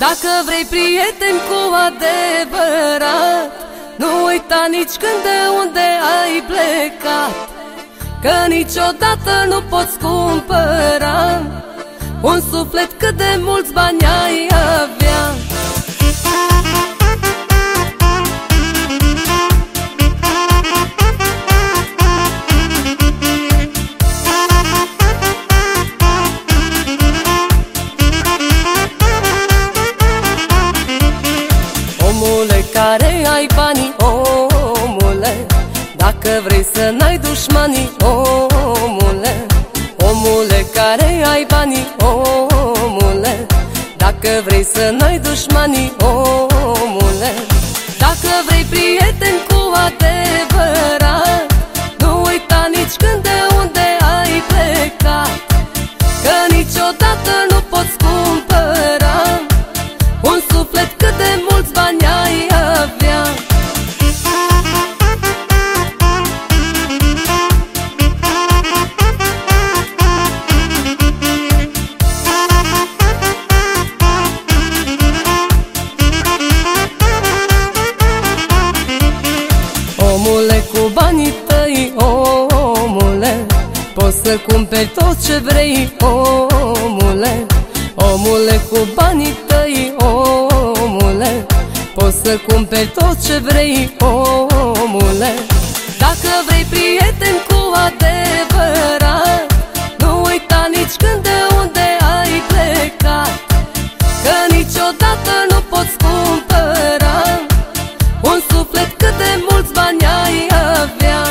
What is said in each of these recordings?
Dacă vrei prieteni cu adevărat, nu uita nici când de unde ai plecat, că niciodată nu poți cumpăra un suflet cât de mulți bani ai avea. Omule care ai banii, omule, dacă vrei să n-ai dușmanii, omule. Omule care ai banii, omule, dacă vrei să n-ai dușmanii, omule. Dacă vrei prieteni cu adevărat, nu uita nici când de unde ai plecat, că niciodată nu poți cumpăra un suflet cât de mulți bani ai avea. Omule, cu banii tăi, omule, poți să cumperi tot ce vrei, omule. Omule, cu banii tăi, omule, poți să cumperi tot ce vrei, omule. Dacă vrei prieteni cu adevărat, nu uita nici când de unde ai plecat, că niciodată nu poți cumpăra un suflet cât de mulți bani ai avea.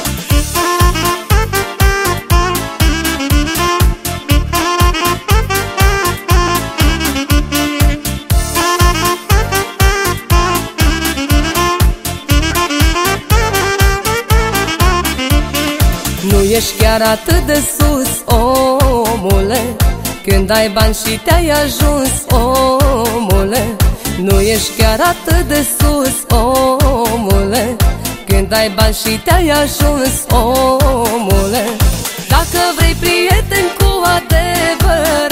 Nu ești chiar atât de sus, omule, când ai bani și te-ai ajuns, omule. Nu ești chiar atât de sus, omule, când ai bani și te-ai ajuns, omule. Dacă vrei prieteni cu adevărat,